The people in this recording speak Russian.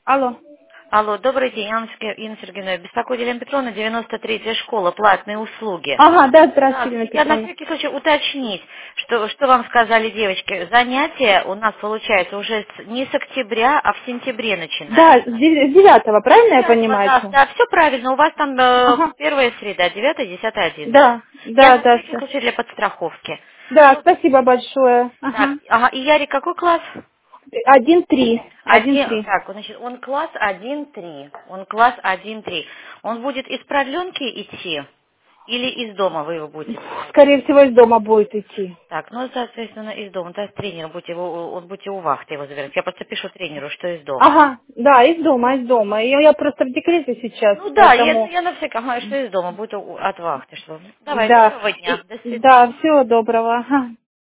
Алло. Алло, добрый день, Инна Сергеевна. Беспокоит Елена Петровна, 93-я школа, платные услуги. Ага, да, Да, здравствуйте, Елена я на Петровна. всякий случай уточнить, что вам сказали девочки. Занятия у нас, получается, уже не с октября, а в сентябре Да, начинаются. с 9, правильно я Девятого, понимаю? да, все правильно. У вас там Ага. первая среда, 9, 10, 11. Да, Я да, на да, всякий все. случай для подстраховки. Да, Ну, спасибо большое. так, Ага. ага, и Ярик какой класс? 1-3. 1-3. Так, значит, он класс 1-3. Он класс 1-3. Он будет из продленки идти или из дома вы его будете принимать? Скорее всего, из дома будет идти. Так, ну, соответственно, из дома. То есть тренер, будете у вахты его забирать. Я просто пишу тренеру, что из дома. Ага, да, из дома, из дома. Я просто в декрете сейчас, Ну да, поэтому... я на всякий, ага, что из дома, будет от вахты. Что... Давай, Да, доброго дня, до свидания. да, всего доброго. Ага.